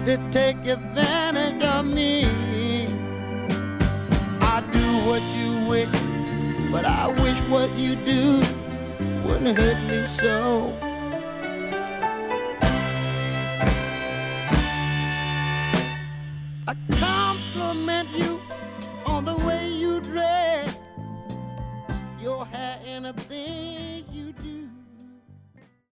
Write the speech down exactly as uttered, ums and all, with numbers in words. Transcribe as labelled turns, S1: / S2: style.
S1: to take advantage of me. I do what you wish, but I wish what you do wouldn't hurt me so. I compliment you on the way you dress, your hair and the things you do.